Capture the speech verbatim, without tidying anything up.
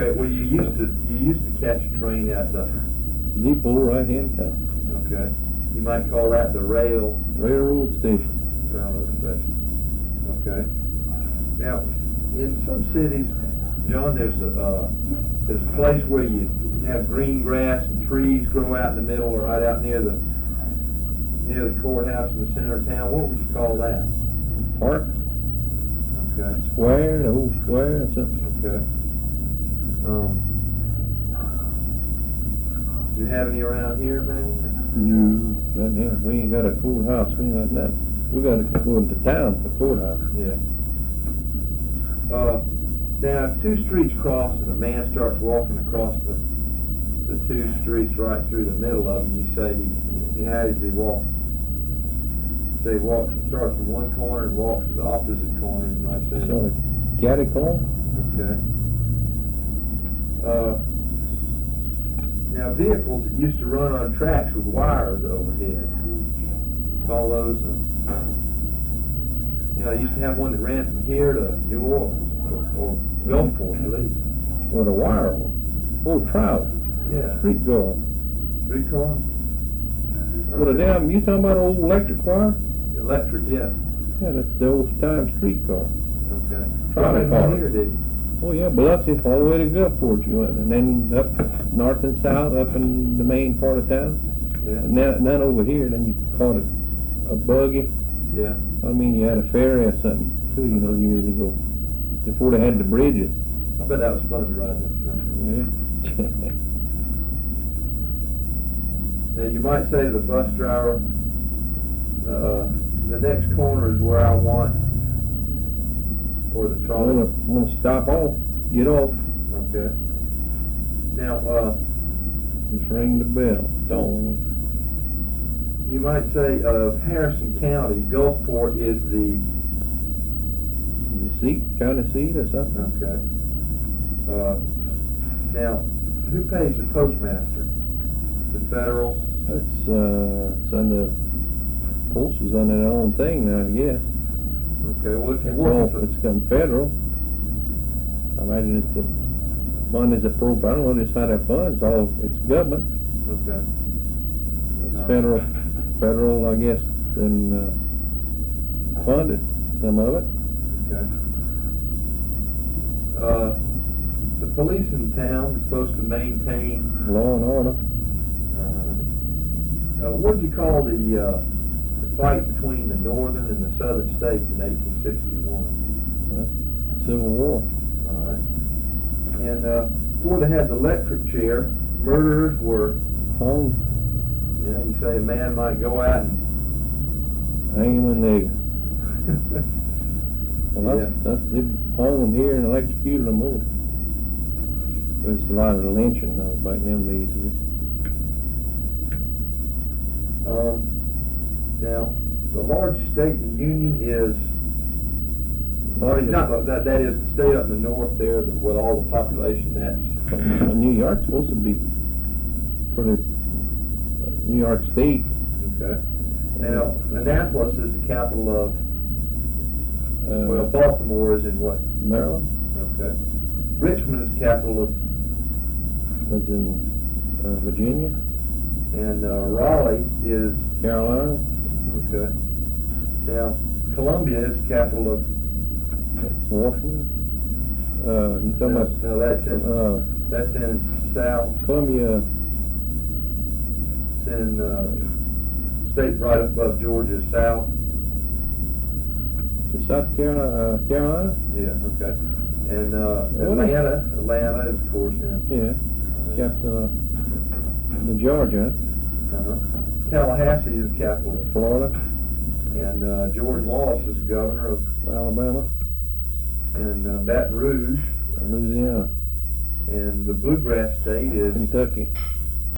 Okay, well, you used to, you used to catch a train at the, Depot, right-hand top. okay, you might call that the rail, Railroad station. railroad station. Okay. Now, in some cities, John, there's a, uh, there's a place where you have green grass and trees grow out in the middle or right out near the, near the courthouse in the center of town. What would you call that? Park, Okay. square, the whole square, and something. Okay. Um, do you have any around here, maybe? No, not here. We ain't got a courthouse. We ain't got nothing. We gotta go into town for courthouse. Yeah. Uh, now, if two streets cross and a man starts walking across the the two streets right through the middle of them, you say, he, he, how does he walk? Say he walks, starts from one corner and walks to the opposite corner, and I say, Sort of catty-corner. okay. Uh, now, vehicles that used to run on tracks with wires overhead, call those, uh, you know, I used to have one that ran from here to New Orleans, or, or Gulfport, at least. With a wire on. Oh, trout. Yeah. Street guard. Streetcar? With a damn, you talking about an old electric wire? Electric, yeah. Yeah, that's the old time streetcar. Okay. Trolley Right car. here, did Oh yeah, Biloxi all the way to Gulfport you went, and then up north and south, up in the main part of town. Yeah. And then, then over here, then you caught it a buggy. Yeah. I mean, you had a ferry or something too, you know, years ago, before they had the bridges. I bet that was fun to ride that thing. Yeah. Now, you might say to the bus driver, uh, the next corner is where I want, or the I'm trolley. gonna, I'm gonna stop off, get off, Okay. Now, uh, just ring the bell. Don't. you might say of Harrison County, Gulfport is the, The seat, county seat or something. okay. Uh, now, who pays the postmaster? The federal? That's, uh, it's under, postal's under their own thing now, I guess. Okay, well, if you It's work all, for, it's come federal. I imagine it's the money's appropriate. I don't know just how that funds, all, it's government. okay. It's Uh, federal, federal, I guess, then, uh, funded, some of it. Okay. Uh, the police in town is supposed to maintain, Law and order. uh, uh, what did you call the, uh, the fight between the northern and the southern states in eighteen sixty-one? That's Civil War. All right. And, uh, before they had the electric chair, murderers were, Hung, you know, you say a man might go out and, hang him in the, well, that's, Yeah. that's, they hung them here and electrocuted them over. There's a lot of the lynching, though, back in them days, yeah. um, now, the largest state in the union is, or it's not, that, that is the state up in the north there, that with all the population that's, Well, New York's supposed to be pretty, uh, New York State. okay. Now, Annapolis is the capital of, Uh, well, Baltimore is in what? Maryland Okay. Richmond is the capital of, was in uh, Virginia, and uh, Raleigh is, Carolina, okay. Now, Columbia is the capital of, that's Washington. Uh, you talking no, about no, that's in, uh, that's in South, Columbia? it's in, uh, state right above Georgia, South. South Carolina, uh, Carolina? Yeah, okay. And, uh, Well, Atlanta, Atlanta is, of course, in, Yeah, capital of the Georgia, uh-huh. Tallahassee is the capital of, Florida, and, uh, George Wallace is governor of, Alabama, and, uh, Baton Rouge, Louisiana, and the Bluegrass State is, Kentucky.